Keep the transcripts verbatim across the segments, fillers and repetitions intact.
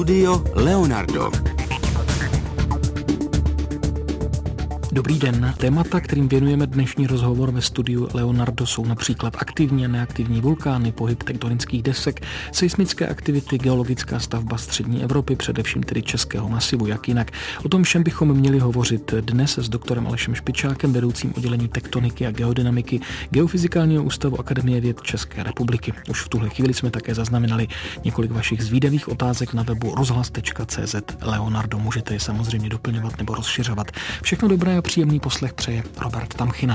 Studio Leonardo. Dobrý den. Témata, kterým věnujeme dnešní rozhovor ve studiu Leonardo, jsou například aktivní a neaktivní vulkány, pohyb tektonických desek, seismické aktivity, geologická stavba střední Evropy, především tedy českého masivu, jak jinak. O tom všem bychom měli hovořit dnes s doktorem Alešem Špičákem, vedoucím oddělení tektoniky a geodynamiky Geofyzikálního ústavu Akademie věd České republiky. Už v tuhle chvíli jsme také zaznamenali několik vašich zvídavých otázek na webu rozhlas tečka cé zet Leonardo. Můžete je samozřejmě doplňovat nebo rozšiřovat. Všechno dobré a příjemný poslech přeje Robert Tamchina.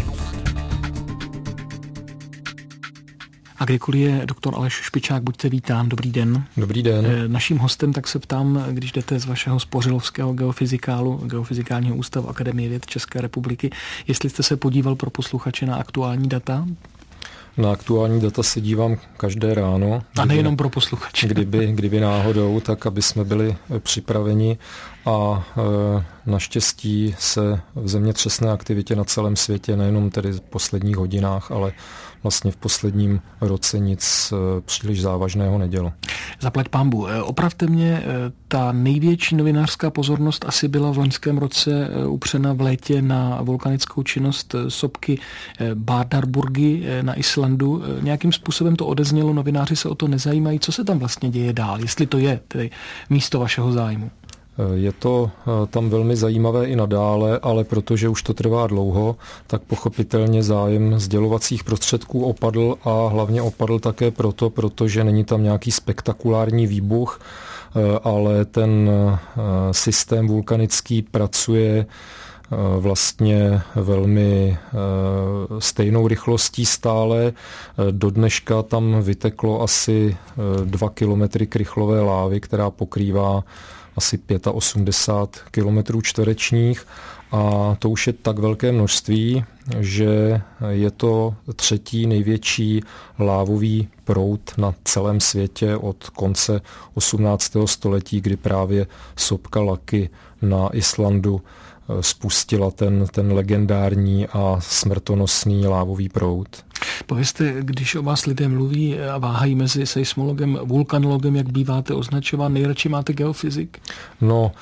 A kdykoliv je doktor Aleš Špičák, buďte vítán. Dobrý den. Dobrý den. Naším hostem, tak se ptám, když jdete z vašeho spořilovského geofyzikálu, Geofyzikálního ústavu Akademie věd České republiky, jestli jste se podíval pro posluchače na aktuální data? Na aktuální data se dívám každé ráno. A nejenom pro posluchače. Kdyby, kdyby náhodou, tak aby jsme byli připraveni. A e, naštěstí se v zemětřesné aktivitě na celém světě, nejenom tedy v posledních hodinách, ale vlastně v posledním roce nic e, příliš závažného nedělo. Zaplať pánbu. Opravte mě, ta největší novinářská pozornost asi byla v loňském roce upřena v létě na vulkanickou činnost sopky Bárdarburgy na Islandu. Nějakým způsobem to odeznělo, novináři se o to nezajímají. Co se tam vlastně děje dál, jestli to je tedy místo vašeho zájmu? Je to tam velmi zajímavé i nadále, ale protože už to trvá dlouho, tak pochopitelně zájem sdělovacích prostředků opadl a hlavně opadl také proto, protože není tam nějaký spektakulární výbuch, ale ten systém vulkanický pracuje vlastně velmi stejnou rychlostí stále. Do dneška tam vyteklo asi dva kilometry krychlové lávy, která pokrývá asi osmdesát pět kilometrů čtverečních a to už je tak velké množství, že je to třetí největší lávový proud na celém světě od konce osmnáctého století, kdy právě sopka Laki na Islandu spustila ten, ten legendární a smrtonosný lávový proud. Povězte, když o vás lidé mluví a váhají mezi seismologem, vulkanologem, jak býváte označován, nejradši máte geofyzik? No,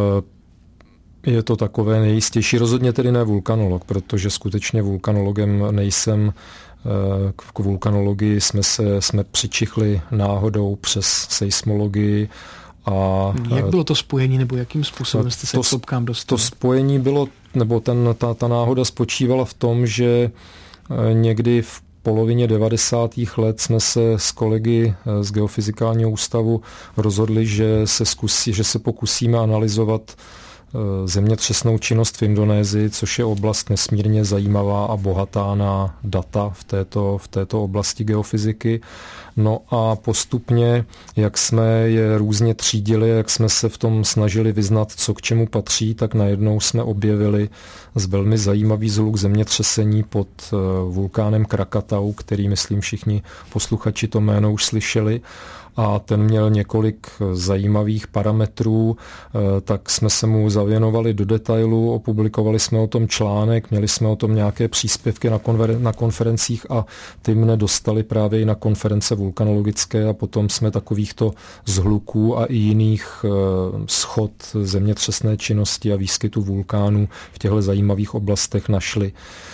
je to takové nejistější. Rozhodně tedy ne vulkanolog, protože skutečně vulkanologem nejsem. K vulkanologii jsme se jsme přičichli náhodou přes seismologii. A jak bylo to spojení, nebo jakým způsobem jste se k sopkám dostali? To spojení bylo, nebo ten, ta, ta náhoda spočívala v tom, že někdy v polovině devadesátých let jsme se s kolegy z Geofyzikálního ústavu rozhodli, že se, zkusí, že se pokusíme analyzovat zemětřesnou činnost v Indonésii, což je oblast nesmírně zajímavá a bohatá na data v této, v této oblasti geofyziky. No a postupně, jak jsme je různě třídili, jak jsme se v tom snažili vyznat, co k čemu patří, tak najednou jsme objevili z velmi zajímavý zhluk zemětřesení pod vulkánem Krakatau, který, myslím, všichni posluchači to jméno už slyšeli. A ten měl několik zajímavých parametrů, tak jsme se mu zavěnovali do detailu, opublikovali jsme o tom článek, měli jsme o tom nějaké příspěvky na, konver- na konferencích a ty mne dostali právě i na konference vulkanologické a potom jsme takovýchto zhluků a i jiných schod zemětřesné činnosti a výskytu vulkánů v těchto zajímavých oblastech našli.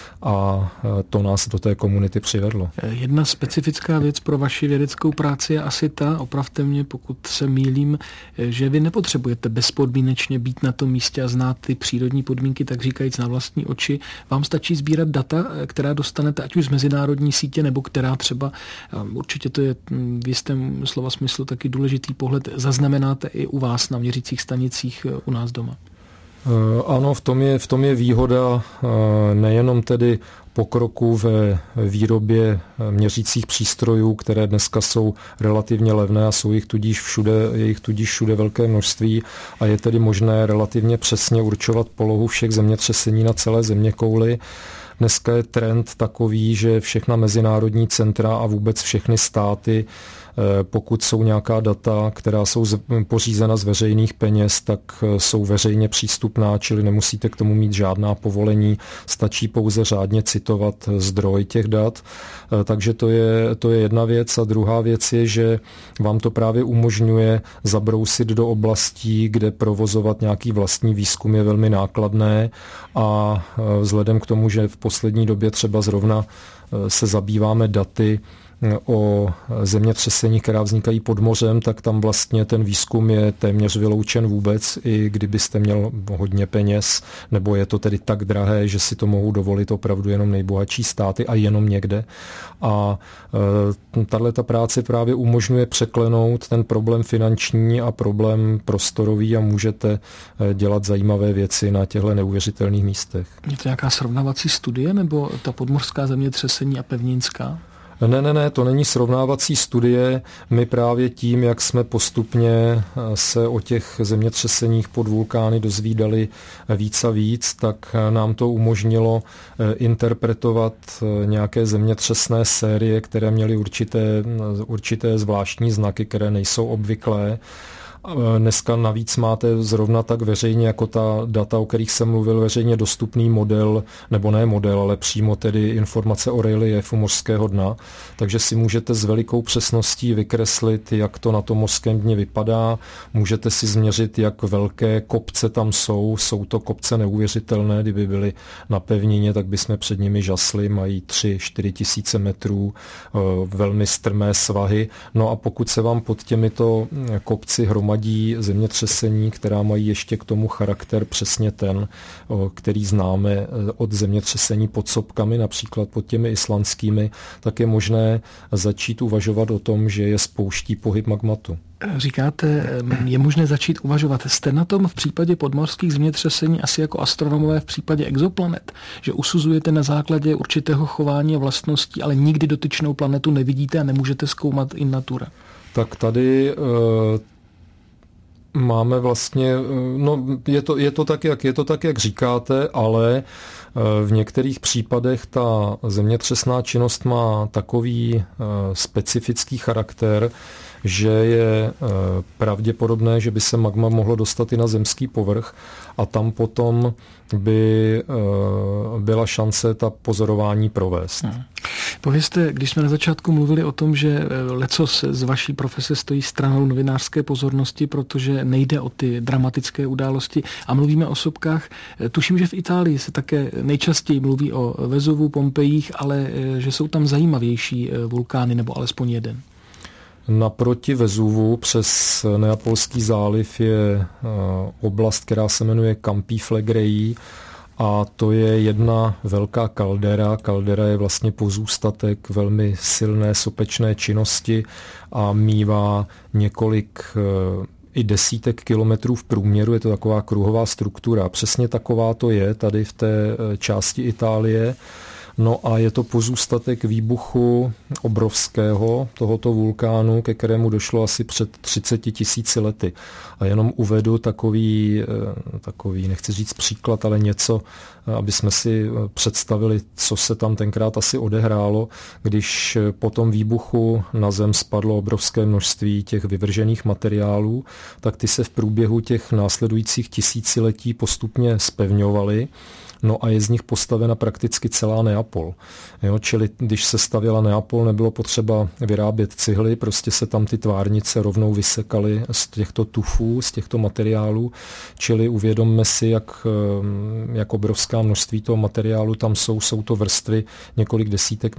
A to nás do té komunity přivedlo. Jedna specifická věc pro vaši vědeckou práci je asi ta, opravte mě, pokud se mýlím, že vy nepotřebujete bezpodmínečně být na tom místě a znát ty přírodní podmínky, tak říkajíc na vlastní oči. Vám stačí sbírat data, která dostanete ať už z mezinárodní sítě, nebo která třeba, určitě to je v jistém slova smyslu taky důležitý pohled, zaznamenáte i u vás na měřících stanicích u nás doma. Ano, v tom je, v tom je výhoda nejenom tedy pokroku ve výrobě měřících přístrojů, které dneska jsou relativně levné a jsou jich tudíž všude, je jich tudíž všude velké množství a je tedy možné relativně přesně určovat polohu všech zemětřesení na celé zeměkouli. Dneska je trend takový, že všechna mezinárodní centra a vůbec všechny státy Pokud jsou nějaká data, která jsou pořízena z veřejných peněz, tak jsou veřejně přístupná, čili nemusíte k tomu mít žádná povolení, stačí pouze řádně citovat zdroj těch dat. Takže to je, to je jedna věc. A druhá věc je, že vám to právě umožňuje zabrousit do oblastí, kde provozovat nějaký vlastní výzkum je velmi nákladné, a vzhledem k tomu, že v poslední době třeba zrovna se zabýváme daty o zemětřesení, která vznikají pod mořem, tak tam vlastně ten výzkum je téměř vyloučen vůbec, i kdybyste měl hodně peněz, nebo je to tedy tak drahé, že si to mohou dovolit opravdu jenom nejbohatší státy a jenom někde. A e, tato práce právě umožňuje překlenout ten problém finanční a problém prostorový a můžete dělat zajímavé věci na těchto neuvěřitelných místech. Je to nějaká srovnávací studie, nebo ta podmořská zemětřesení a pevninská? Ne, ne, ne, to není srovnávací studie. My právě tím, jak jsme postupně se o těch zemětřeseních pod vulkány dozvídali víc a víc, tak nám to umožnilo interpretovat nějaké zemětřesné série, které měly určité, určité zvláštní znaky, které nejsou obvyklé. Dneska navíc máte zrovna tak veřejně jako ta data, o kterých jsem mluvil, veřejně dostupný model, nebo ne model, ale přímo tedy informace o reliefu mořského dna. Takže si můžete s velikou přesností vykreslit, jak to na tom mořském dně vypadá. Můžete si změřit, jak velké kopce tam jsou. Jsou to kopce neuvěřitelné, kdyby byly na pevnině, tak bychom před nimi žasli. Mají tři čtyři tisíce metrů, velmi strmé svahy. No a pokud se vám pod těmito kopci hromadí zemětřesení, která mají ještě k tomu charakter přesně ten, který známe od zemětřesení pod sopkami, například pod těmi islandskými, tak je možné začít uvažovat o tom, že je spouští pohyb magmatu. Říkáte, je možné začít uvažovat. Jste na tom v případě podmořských zemětřesení asi jako astronomové v případě exoplanet, že usuzujete na základě určitého chování a vlastností, ale nikdy dotyčnou planetu nevidíte a nemůžete zkoumat in natura? Tak tady máme vlastně, no je to, je to tak, jak, je to tak, jak říkáte, ale v některých případech ta zemětřesná činnost má takový specifický charakter, že je pravděpodobné, že by se magma mohlo dostat i na zemský povrch a tam potom by byla šance ta pozorování provést. Hmm. Povězte, když jsme na začátku mluvili o tom, že lecos z vaší profese stojí stranou novinářské pozornosti, protože nejde o ty dramatické události a mluvíme o sopkách, tuším, že v Itálii se také nejčastěji mluví o Vezuvu, Pompejích, ale že jsou tam zajímavější vulkány, nebo alespoň jeden. Naproti Vezuvu přes Neapolský záliv je oblast, která se jmenuje Campi Flegrei, a to je jedna velká kaldera. Kaldera je vlastně pozůstatek velmi silné sopečné činnosti a mívá několik i desítek kilometrů v průměru. Je to taková kruhová struktura. Přesně taková to je tady v té části Itálie. No a je to pozůstatek výbuchu obrovského tohoto vulkánu, ke kterému došlo asi před třiceti tisíci lety. A jenom uvedu takový, takový, nechci říct příklad, ale něco, aby jsme si představili, co se tam tenkrát asi odehrálo, když po tom výbuchu na zem spadlo obrovské množství těch vyvržených materiálů, tak ty se v průběhu těch následujících tisíciletí postupně zpevňovaly. No a je z nich postavena prakticky celá Neapol. Jo, čili když se stavěla Neapol, nebylo potřeba vyrábět cihly, prostě se tam ty tvárnice rovnou vysekaly z těchto tufů, z těchto materiálů, čili uvědomme si, jak, jak obrovská množství toho materiálu tam jsou. Jsou to vrstvy několik desítek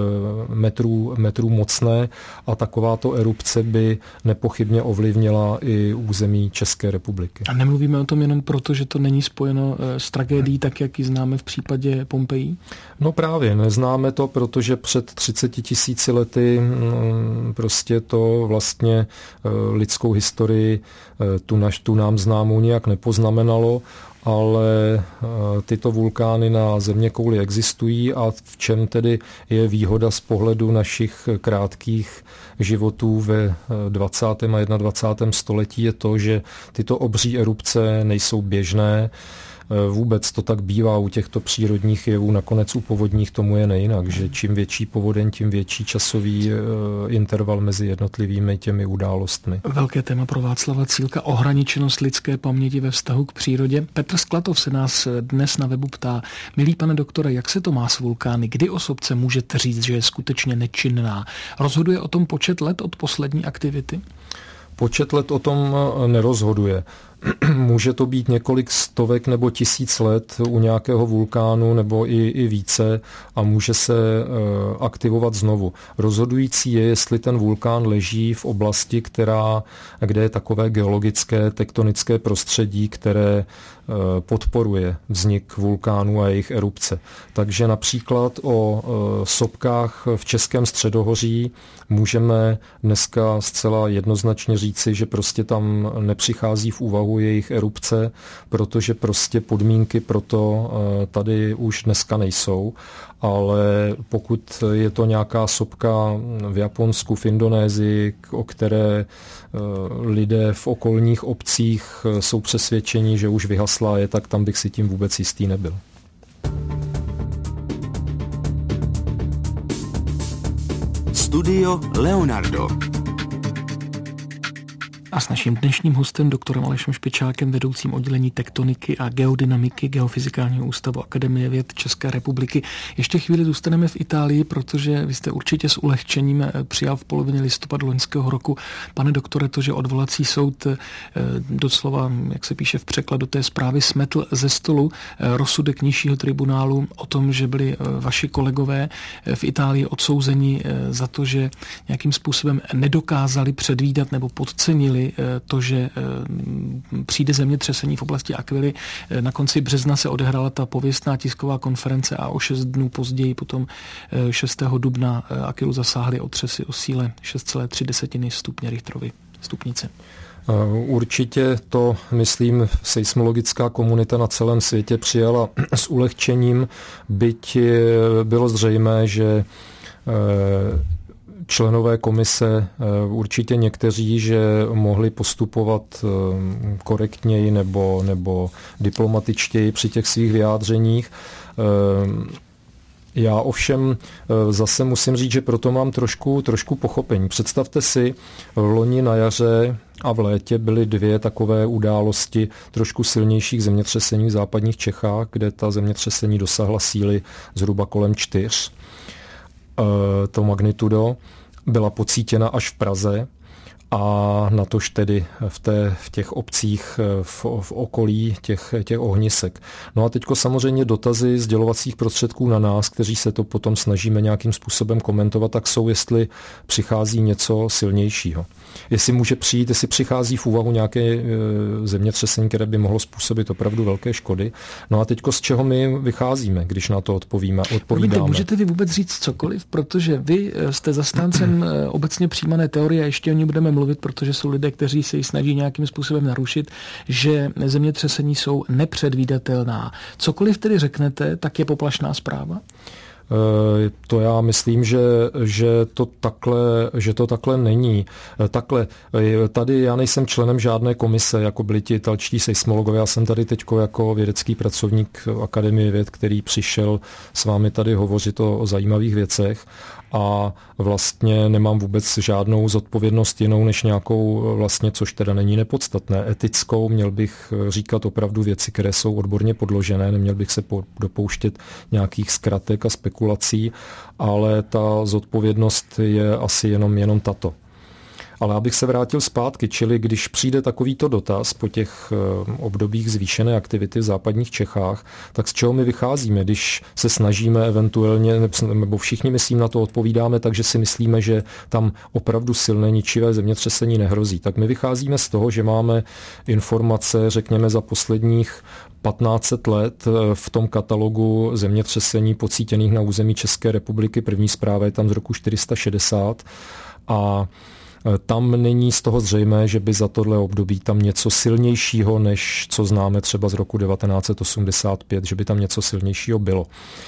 metrů, metrů mocné a takováto erupce by nepochybně ovlivnila i území České republiky. A nemluvíme o tom jenom proto, že to není spojeno s tragédií, tak jak ji známe v případě Pompeji? No právě, neznáme to, protože před třiceti tisíci lety prostě to vlastně lidskou historii tu, naš, tu nám známou nijak nepoznamenalo, ale tyto vulkány na zeměkouli existují a v čem tedy je výhoda z pohledu našich krátkých životů ve dvacátém a dvacátém prvním století je to, že tyto obří erupce nejsou běžné. vůbec to tak bývá u těchto přírodních jevů, nakonec u povodních tomu je nejinak, že čím větší povodeň, tím větší časový interval mezi jednotlivými těmi událostmi. Velké téma pro Václava Cílka, ohraničenost lidské paměti ve vztahu k přírodě. Petr Sklatov se nás dnes na webu ptá: milý pane doktore, jak se to má s vulkány? Kdy o sopce můžete říct, že je skutečně nečinná? Rozhoduje o tom počet let od poslední aktivity? Počet let o tom nerozhoduje. Může to být několik stovek nebo tisíc let u nějakého vulkánu nebo i, i více a může se e, aktivovat znovu. Rozhodující je, jestli ten vulkán leží v oblasti, která, kde je takové geologické, tektonické prostředí, které e, podporuje vznik vulkánů a jejich erupce. Takže například o e, sopkách v Českém středohoří můžeme dneska zcela jednoznačně říci, že prostě tam nepřichází v úvahu jejich erupce, protože prostě podmínky pro to tady už dneska nejsou, ale pokud je to nějaká sopka v Japonsku, v Indonésii, o které lidé v okolních obcích jsou přesvědčeni, že už vyhaslá je, tak tam bych si tím vůbec jistý nebyl. Studio Leonardo. A s naším dnešním hostem, doktorem Alešem Špičákem, vedoucím oddělení tektoniky a geodynamiky Geofyzikálního ústavu Akademie věd České republiky. Ještě chvíli zůstaneme v Itálii, protože vy jste určitě s ulehčením přijal v polovině listopadu loňského roku, pane doktore, to, že odvolací soud doslova, jak se píše v překladu té zprávy, smetl ze stolu rozsudek nižšího tribunálu o tom, že byli vaši kolegové v Itálii odsouzeni za to, že nějakým způsobem nedokázali předvídat nebo podcenili to, že přijde zemětřesení v oblasti Aquily. Na konci března se odehrála ta pověstná tisková konference a o šest dnů později, potom šestého dubna, Aquilu zasáhly otřesy o síle šest celá tři stupně Richterovy stupnice. Určitě to, myslím, seismologická komunita na celém světě přijala s ulehčením, byť bylo zřejmé, že členové komise, určitě někteří, že mohli postupovat korektněji nebo, nebo diplomatičtěji při těch svých vyjádřeních. Já ovšem zase musím říct, že proto mám trošku, trošku pochopení. Představte si, loni na jaře a v létě byly dvě takové události trošku silnějších zemětřesení v západních Čechách, kde ta zemětřesení dosáhla síly zhruba kolem čtyř. To magnitudo byla pocítěna až v Praze a natož tedy v, té, v těch obcích v, v okolí těch, těch ohnisek. No a teďko samozřejmě dotazy sdělovacích prostředků na nás, kteří se to potom snažíme nějakým způsobem komentovat, tak jsou, jestli přichází něco silnějšího. Jestli může přijít, jestli přichází v úvahu nějaké e, zemětřesení, které by mohlo způsobit opravdu velké škody. No a teďko z čeho my vycházíme, když na to odpovíme, odpovídáme. Můžete, můžete vy vůbec říct cokoliv, protože vy jste zastáncem obecně přijímané teorie a ještě o ní budeme mluvit, protože jsou lidé, kteří se ji snaží nějakým způsobem narušit, že zemětřesení jsou nepředvídatelná. Cokoliv tedy řeknete, tak je poplašná zpráva? To já myslím, že, že, to takhle, že to takhle není. Takhle, tady já nejsem členem žádné komise, jako byli ti italští seismologové. Já jsem tady teď jako vědecký pracovník Akademie věd, který přišel s vámi tady hovořit o, o zajímavých věcech. A vlastně nemám vůbec žádnou zodpovědnost jinou než nějakou vlastně, což teda není nepodstatné, etickou. Měl bych říkat opravdu věci, které jsou odborně podložené, neměl bych se dopouštět nějakých zkratek a spekulací, ale ta zodpovědnost je asi jenom, jenom tato. Ale abych se vrátil zpátky, čili když přijde takovýto dotaz po těch obdobích zvýšené aktivity v západních Čechách, tak z čeho my vycházíme, když se snažíme eventuálně, nebo všichni myslím na to odpovídáme, takže si myslíme, že tam opravdu silné ničivé zemětřesení nehrozí. Tak my vycházíme z toho, že máme informace, řekněme, za posledních patnáct set let v tom katalogu zemětřesení pocítěných na území České republiky. První zpráva je tam z roku čtyři sta šedesát a tam není z toho zřejmé, že by za tohle období tam něco silnějšího, než co známe třeba z roku devatenáct set osmdesát pět, že by tam něco silnějšího bylo.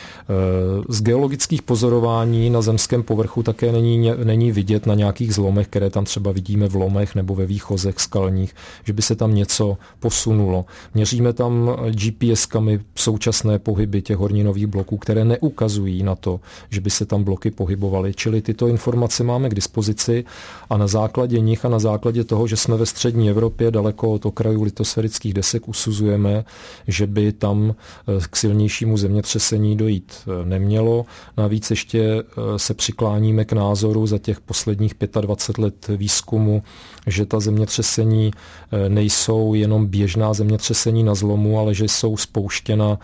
Z geologických pozorování na zemském povrchu také není, není vidět na nějakých zlomech, které tam třeba vidíme v lomech nebo ve výchozech skalních, že by se tam něco posunulo. Měříme tam G P S kami současné pohyby těch horninových bloků, které neukazují na to, že by se tam bloky pohybovaly. Čili tyto informace máme k dispozici a na základě nich a na základě toho, že jsme ve střední Evropě daleko od okrajů litosférických desek, usuzujeme, že by tam k silnějšímu zemětřesení dojít nemělo. Navíc ještě se přikláníme k názoru za těch posledních dvacet pět let výzkumu, že ta zemětřesení nejsou jenom běžná zemětřesení na zlomu, ale že jsou spouštěna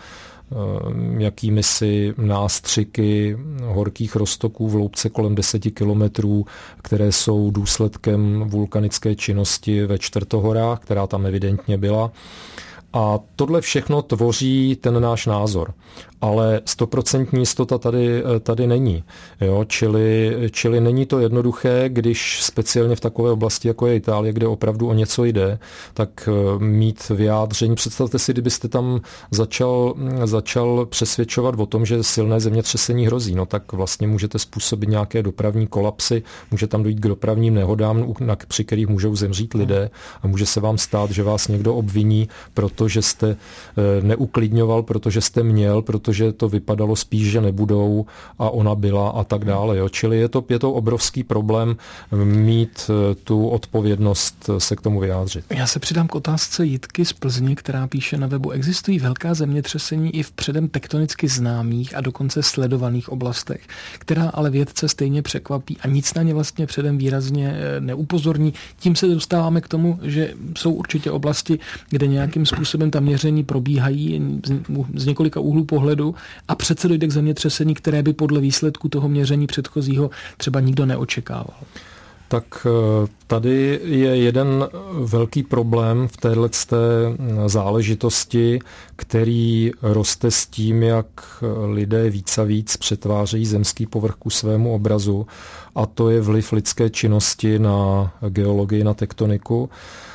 jakými si nástřiky horkých roztoků v hloubce kolem deseti kilometrů, které jsou důsledkem vulkanické činnosti ve Čtvrtohorách, která tam evidentně byla. A tohle všechno tvoří ten náš názor. Ale stoprocentní jistota tady, tady není. Jo? Čili, čili není to jednoduché, když speciálně v takové oblasti, jako je Itálie, kde opravdu o něco jde, tak mít vyjádření. Představte si, kdybyste tam začal, začal přesvědčovat o tom, že silné zemětřesení hrozí, no tak vlastně můžete způsobit nějaké dopravní kolapsy, může tam dojít k dopravním nehodám, při kterých můžou zemřít lidé a může se vám stát, že vás někdo obviní, protože jste neuklidňoval, protože jste měl, protože že to vypadalo spíš, že nebudou a ona byla a tak dále. Jo. Čili je to, je to obrovský problém mít tu odpovědnost se k tomu vyjádřit. Já se přidám k otázce Jitky z Plzně, která píše na webu: existují velká zemětřesení i v předem tektonicky známých a dokonce sledovaných oblastech, která ale vědce stejně překvapí a nic na ně vlastně předem výrazně neupozorní. Tím se dostáváme k tomu, že jsou určitě oblasti, kde nějakým způsobem ta měření probíhají z několika úhlů pohledu a přece dojde k zemětřesení, které by podle výsledku toho měření předchozího třeba nikdo neočekával. Tak tady je jeden velký problém v téhleté záležitosti, který roste s tím, jak lidé víc a víc přetvářejí zemský povrch ku svému obrazu, a to je vliv lidské činnosti na geologii, na tektoniku.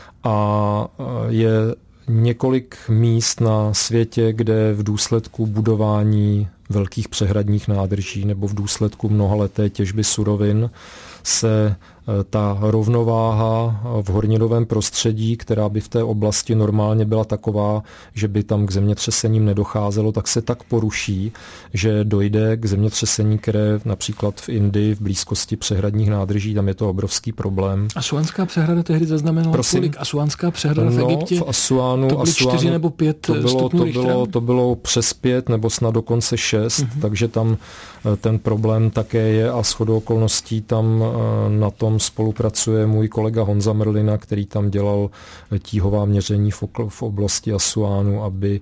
A je několik míst na světě, kde v důsledku budování velkých přehradních nádrží nebo v důsledku mnohaleté těžby surovin se ta rovnováha v horninovém prostředí, která by v té oblasti normálně byla taková, že by tam k zemětřesením nedocházelo, tak se tak poruší, že dojde k zemětřesení, které například v Indii, v blízkosti přehradních nádrží, tam je to obrovský problém. Asuánská přehrada tehdy zaznamenala kolik? Asuánská přehrada v Egyptě? No, v Asuánu, to byly čtyři nebo pět to bylo, stupňů to bylo, to bylo přes pět nebo snad dokonce šest, uh-huh. takže tam ten problém také je a shodou okolností tam na tom spolupracuje můj kolega Honza Merlina, který tam dělal tíhová měření v oblasti Asuánu, aby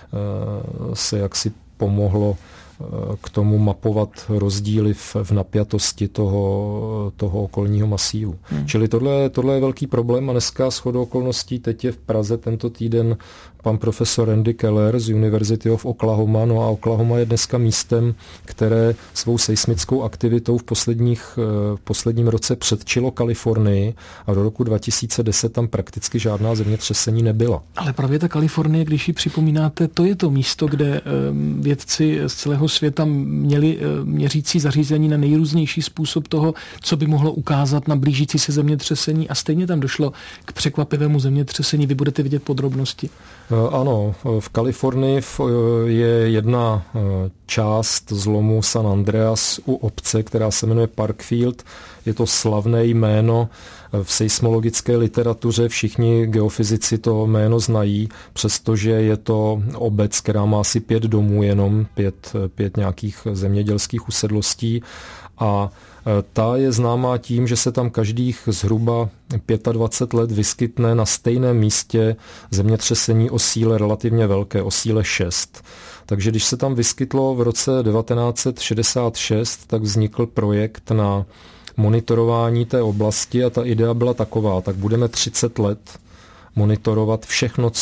se jaksi pomohlo k tomu mapovat rozdíly v, v napjatosti toho, toho okolního masívu. Hmm. Čili tohle, tohle je velký problém a dneska shodou okolností teď je v Praze tento týden pan profesor Randy Keller z University of Oklahoma. No a Oklahoma je dneska místem, které svou seismickou aktivitou v posledních, v posledním roce předčilo Kalifornii a do roku dva tisíce deset tam prakticky žádná zemětřesení nebyla. Ale právě ta Kalifornie, když ji připomínáte, to je to místo, kde vědci z celého světa měli měřící zařízení na nejrůznější způsob toho, co by mohlo ukázat na blížící se zemětřesení, a stejně tam došlo k překvapivému zemětřesení. Vy budete vidět podrobnosti. Ano, v Kalifornii je jedna část zlomu San Andreas u obce, která se jmenuje Parkfield. Je to slavné jméno v seismologické literatuře. Všichni geofyzici to jméno znají, přestože je to obec, která má asi pět domů, jenom pět, pět nějakých zemědělských usedlostí. A ta je známá tím, že se tam každých zhruba dvacet pět let vyskytne na stejném místě zemětřesení o síle relativně velké, o síle šest. Takže když se tam vyskytlo v roce devatenáct set šedesát šest, tak vznikl projekt na monitorování té oblasti a ta idea byla taková, tak budeme třicet let monitorovat všechno, co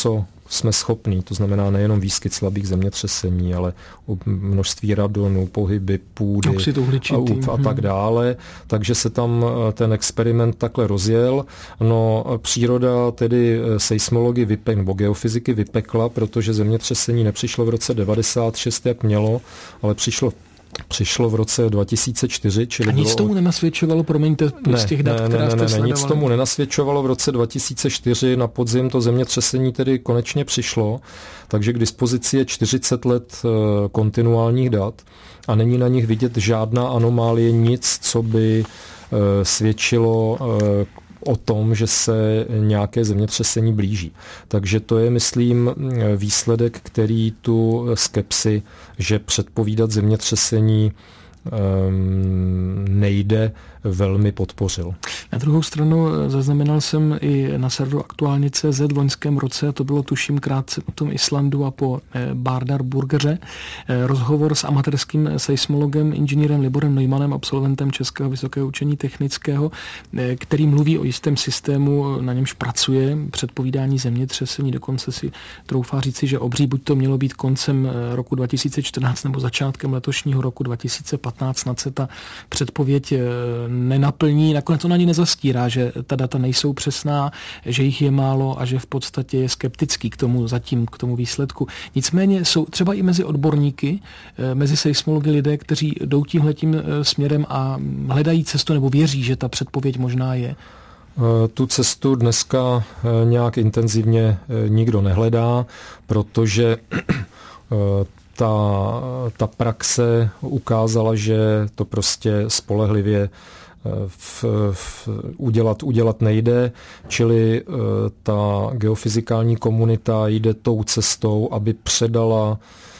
jsme schopní, to znamená nejenom výskyt slabých zemětřesení, ale množství radonu, pohyby půdy a, a tak dále. Takže se tam ten experiment takhle rozjel. No, příroda tedy seismology vypekla, nebo geofyziky vypekla, protože zemětřesení nepřišlo v roce devadesát šest, jak mělo, ale přišlo Přišlo v roce dva tisíce čtyři, čili a nic bylo... tomu nenasvědčovalo, promiňte, ne, z těch dat, ne, která ne, jste ne, sledovali? Nic tomu nenasvědčovalo. V roce dva tisíce čtyři na podzim to zemětřesení tedy konečně přišlo, takže k dispozici je čtyřicet let kontinuálních dat a není na nich vidět žádná anomálie, nic, co by svědčilo o tom, že se nějaké zemětřesení blíží. Takže to je, myslím, výsledek, který tu skepsi, že předpovídat zemětřesení nejde, velmi podpořil. Na druhou stranu zaznamenal jsem i na serveru aktuálně tečka cé zet v loňském roce, a to bylo tuším krátce po tom Islandu a po Bárdarburgeře, rozhovor s amatérským seismologem, inženýrem Liborem Neumannem, absolventem Českého vysokého učení technického, který mluví o jistém systému, na němž pracuje, předpovídání zemětřesení, dokonce si troufá říci, že obří buď to mělo být koncem roku dva tisíce čtrnáct nebo začátkem letošního roku dva tisíce patnáct, snad se ta předpověď nenaplní. Nakonec on ani nezastírá, že ta data nejsou přesná, že jich je málo a že v podstatě je skeptický k tomu zatím, k tomu výsledku. Nicméně jsou třeba i mezi odborníky, mezi seismology lidé, kteří jdou tímhletím směrem a hledají cestu nebo věří, že ta předpověď možná je. Tu cestu dneska nějak intenzivně nikdo nehledá, protože Ta, ta praxe ukázala, že to prostě spolehlivě v, v, udělat, udělat nejde, čili ta geofyzikální komunita jde tou cestou, aby předala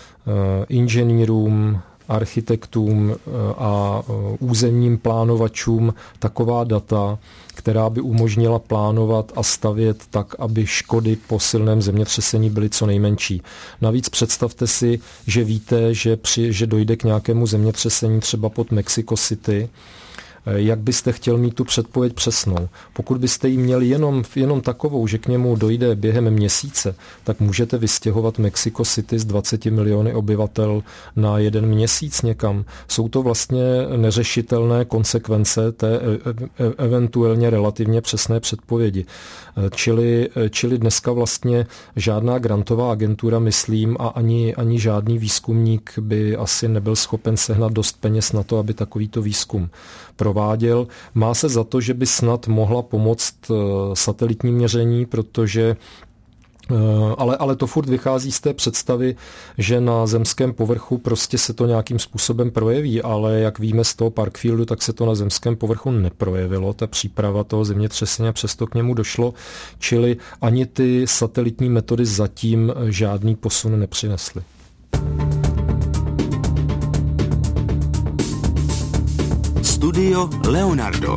inženýrům, architektům a územním plánovačům taková data, která by umožnila plánovat a stavět tak, aby škody po silném zemětřesení byly co nejmenší. Navíc představte si, že víte, že, při, že dojde k nějakému zemětřesení třeba pod Mexico City. Jak byste chtěl mít tu předpověď přesnou? Pokud byste ji měli jenom, jenom takovou, že k němu dojde během měsíce, tak můžete vystěhovat Mexico City z dvaceti miliony obyvatel na jeden měsíc někam. Jsou to vlastně neřešitelné konsekvence té eventuálně relativně přesné předpovědi. Čili, čili dneska vlastně žádná grantová agentura, myslím, a ani, ani žádný výzkumník by asi nebyl schopen sehnat dost peněz na to, aby takovýto výzkum prováděl. Má se za to, že by snad mohla pomoct satelitní měření, protože Ale, ale to furt vychází z té představy, že na zemském povrchu prostě se to nějakým způsobem projeví, ale jak víme z toho Parkfieldu, tak se to na zemském povrchu neprojevilo, ta příprava toho zemětřesení, přesto k němu došlo, čili ani ty satelitní metody zatím žádný posun nepřinesly. Studio Leonardo.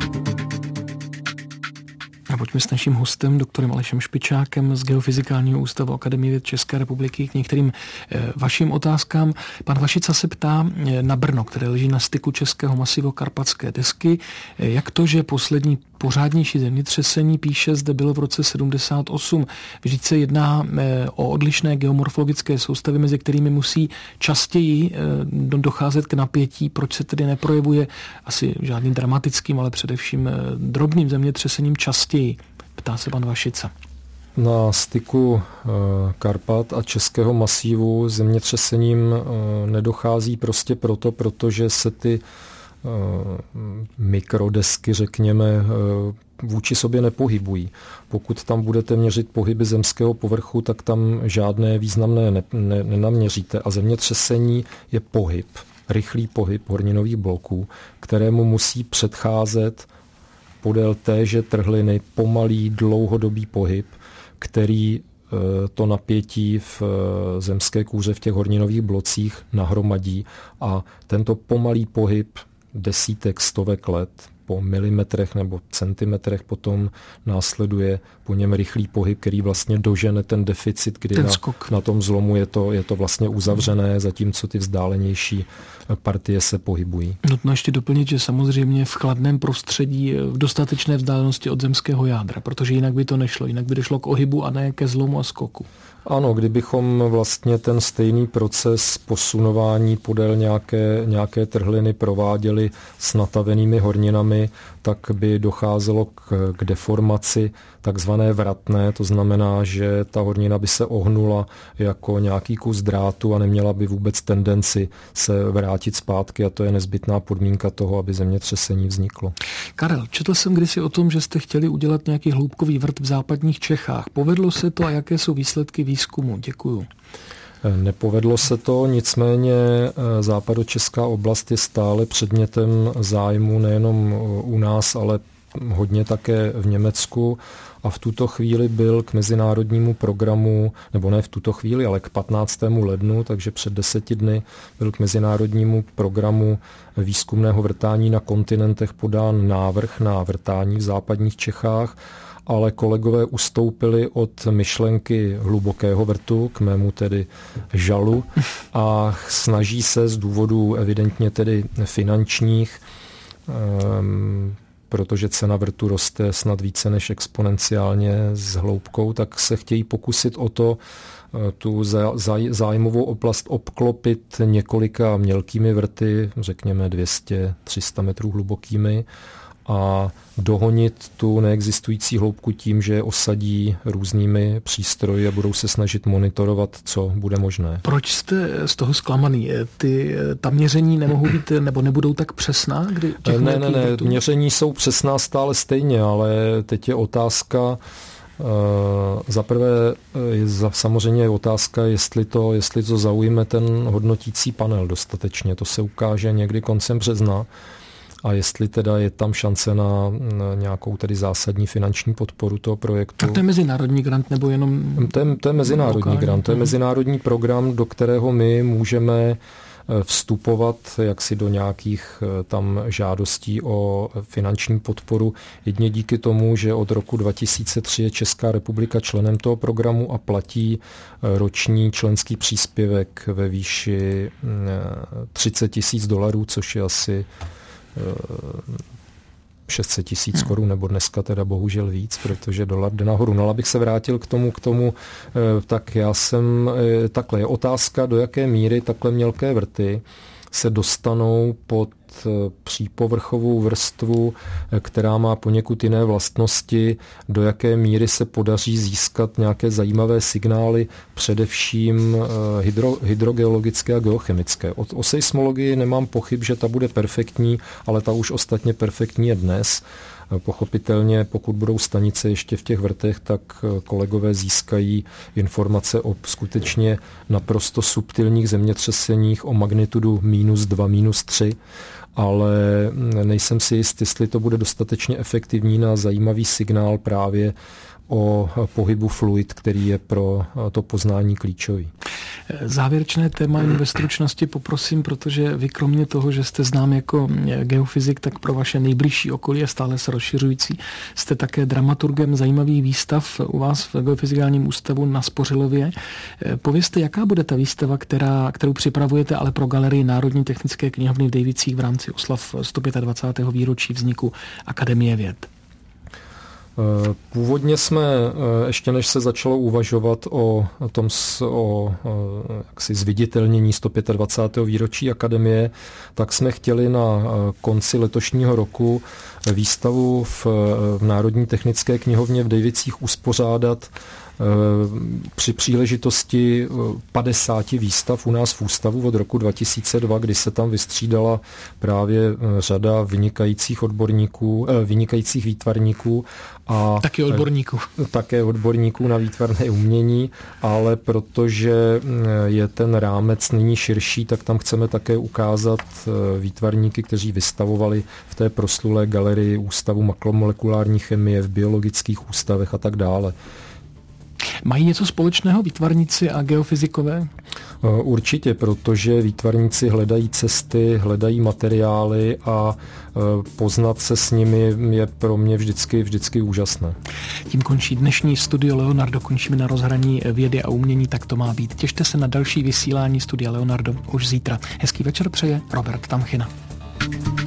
A pojďme s naším hostem, doktorem Alešem Špičákem z Geofyzikálního ústavu Akademie věd České republiky k některým e, vašim otázkám. Pan Vašica se ptá e, na Brno, které leží na styku českého masivu Karpatské desky. E, jak to, že poslední pořádnější zemětřesení, píše, zde bylo v roce sedmdesát osm. Vždyť se jedná e, o odlišné geomorfologické soustavy, mezi kterými musí častěji e, docházet k napětí. Proč se tedy neprojevuje asi žádným dramatickým, ale především e, drobným zemětřesením častěji? Ptá se pan Vašica. Na styku Karpat a českého masivu zemětřesením nedochází prostě proto, protože se ty mikrodesky, řekněme, vůči sobě nepohybují. Pokud tam budete měřit pohyby zemského povrchu, tak tam žádné významné ne, ne, nenaměříte. A zemětřesení je pohyb, rychlý pohyb horninových bloků, kterému musí předcházet podél téže trhliny pomalý dlouhodobý pohyb, který to napětí v zemské kůře v těch horninových blocích nahromadí a tento pomalý pohyb desítek, stovek let po milimetrech nebo centimetrech potom následuje po něm rychlý pohyb, který vlastně dožene ten deficit, kdy ten na, na tom zlomu je to, je to vlastně uzavřené, zatímco ty vzdálenější partie se pohybují. Nutno ještě doplnit, že samozřejmě v chladném prostředí v dostatečné vzdálenosti od zemského jádra, protože jinak by to nešlo, jinak by došlo k ohybu a ne ke zlomu a skoku. Ano, kdybychom vlastně ten stejný proces posunování podél nějaké, nějaké trhliny prováděli s natavenými horninami, tak by docházelo k, k deformaci takzvané vratné, to znamená, že ta hornina by se ohnula jako nějaký kus drátu a neměla by vůbec tendenci se vrátit zpátky a to je nezbytná podmínka toho, aby zemětřesení vzniklo. Karel, četl jsem kdysi o tom, že jste chtěli udělat nějaký hloubkový vrt v západních Čechách. Povedlo se to a jaké jsou výsledky výzkumu? Děkuju. Nepovedlo se to, nicméně západočeská oblast je stále předmětem zájmu nejenom u nás, ale hodně také v Německu a v tuto chvíli byl k mezinárodnímu programu, nebo ne v tuto chvíli, ale k patnáctému lednu, takže před deseti dny byl k mezinárodnímu programu výzkumného vrtání na kontinentech podán návrh na vrtání v západních Čechách, ale kolegové ustoupili od myšlenky hlubokého vrtu, k mému tedy žalu, a snaží se z důvodů evidentně tedy finančních, um, protože cena vrtu roste snad více než exponenciálně s hloubkou, tak se chtějí pokusit o to tu zájmovou oblast obklopit několika mělkými vrty, řekněme dvě stě až tři sta metrů hlubokými, a dohonit tu neexistující hloubku tím, že osadí různými přístroji a budou se snažit monitorovat, co bude možné. Proč jste z toho zklamaný? Ty, ta měření nemohou být nebo nebudou tak přesná? Kdy ne, ne, ne, měření jsou přesná stále stejně, ale teď je otázka, Uh, za prvé je za, samozřejmě je otázka, jestli to, jestli to zaujme ten hodnotící panel dostatečně. To se ukáže někdy koncem března. A jestli teda je tam šance na nějakou tedy zásadní finanční podporu toho projektu. Tak to je mezinárodní grant nebo jenom... To je, to je mezinárodní lokální grant, to je mezinárodní program, do kterého my můžeme vstupovat jaksi do nějakých tam žádostí o finanční podporu. Jedně díky tomu, že od roku dva tisíce tři je Česká republika členem toho programu a platí roční členský příspěvek ve výši třicet tisíc dolarů, což je asi šest set tisíc korun, nebo dneska teda bohužel víc, protože dolar jde nahoru. No, abych se vrátil k tomu, k tomu, tak já jsem, takhle je otázka, do jaké míry takhle mělké vrty se dostanou pod přípovrchovou vrstvu, která má poněkud jiné vlastnosti, do jaké míry se podaří získat nějaké zajímavé signály, především hydro, hydrogeologické a geochemické. O, o seismologii nemám pochyb, že ta bude perfektní, ale ta už ostatně perfektní je dnes. Pochopitelně, pokud budou stanice ještě v těch vrtech, tak kolegové získají informace o skutečně naprosto subtilních zemětřeseních o magnitudu minus dva, minus tři, ale nejsem si jist, jestli to bude dostatečně efektivní na zajímavý signál právě o pohybu fluid, který je pro to poznání klíčový. Závěrečné téma jen ve stručnosti poprosím, protože vy kromě toho, že jste znám jako geofyzik, tak pro vaše nejbližší okolí a stále se rozšiřující, jste také dramaturgem zajímavých výstav u vás v Geofyzikálním ústavu na Spořilově. Povězte, jaká bude ta výstava, která, kterou připravujete, ale pro Galerii Národní technické knihovny v Dejvicích v rámci oslav sto dvacátého pátého výročí vzniku Akademie věd? Původně jsme, ještě než se začalo uvažovat o tom o jaksi zviditelnění sto dvacátého pátého výročí Akademie, tak jsme chtěli na konci letošního roku výstavu v, v Národní technické knihovně v Dejvicích uspořádat při příležitosti padesáti výstav u nás v ústavu od roku dva tisíce dva, kdy se tam vystřídala právě řada vynikajících odborníků, vynikajících výtvarníků a taky odborníků. Také odborníků na výtvarné umění, ale protože je ten rámec nyní širší, tak tam chceme také ukázat výtvarníky, kteří vystavovali v té proslulé galerii Ústavu makromolekulární chemie, v biologických ústavech a tak dále. Mají něco společného výtvarníci a geofyzikové? Určitě, protože výtvarníci hledají cesty, hledají materiály a poznat se s nimi je pro mě vždycky, vždycky úžasné. Tím končí dnešní Studio Leonardo, končíme na rozhraní vědy a umění, tak to má být. Těšte se na další vysílání Studia Leonardo už zítra. Hezký večer přeje Robert Tamchina.